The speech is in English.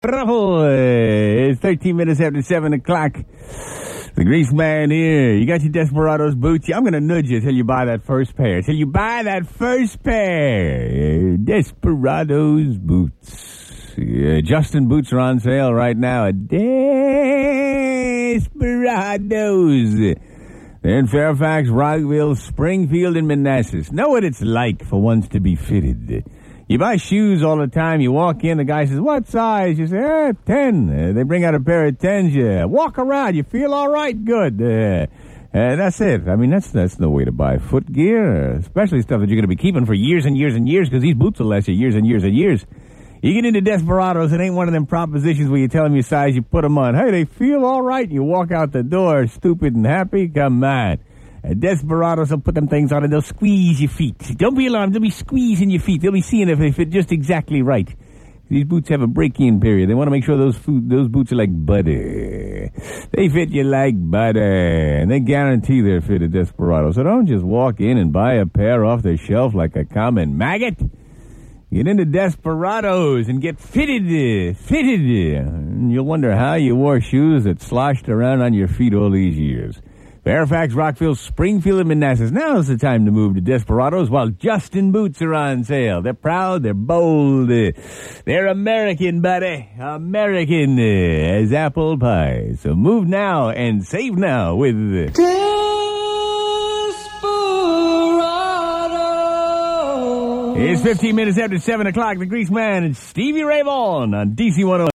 Truffle. It's 13 minutes after 7 o'clock. The Grease Man here. You got your Desperados boots? I'm going to nudge you till you buy that first pair. Till you buy that first pair. Desperados boots. Yeah, Justin boots are on sale right now at Desperados. They're in Fairfax, Rockville, Springfield, and Manassas. Know what it's like for ones to be fitted. You buy shoes all the time. You walk in, the guy says, "What size?" You say, 10. They bring out a pair of 10s. You walk around. You feel all right. Good. That's it. I mean, that's no way to buy foot gear, especially stuff that you're going to be keeping for years and years and years, because these boots will last you years and years and years. You get into Desperados, it ain't one of them propositions where you tell them your size, you put them on. Hey, they feel all right. You walk out the door stupid and happy. Come on. Desperados will put them things on and they'll squeeze your feet. Don't be alarmed. They'll be squeezing your feet. They'll be seeing if they fit just exactly right. These boots have a break-in period. They want to make sure those boots are like butter. They fit you like butter. And they guarantee they're fit at Desperados. So don't just walk in and buy a pair off the shelf like a common maggot. Get into Desperados and get fitted. And you'll wonder how you wore shoes that sloshed around on your feet all these years. Fairfax, Rockville, Springfield, and Manassas. Now's the time to move to Desperados while Justin boots are on sale. They're proud, they're bold, they're American, buddy. American as apple pie. So move now and save now with It's 15 minutes after 7 o'clock. The Grease Man and Stevie Ray Vaughan on DC 101.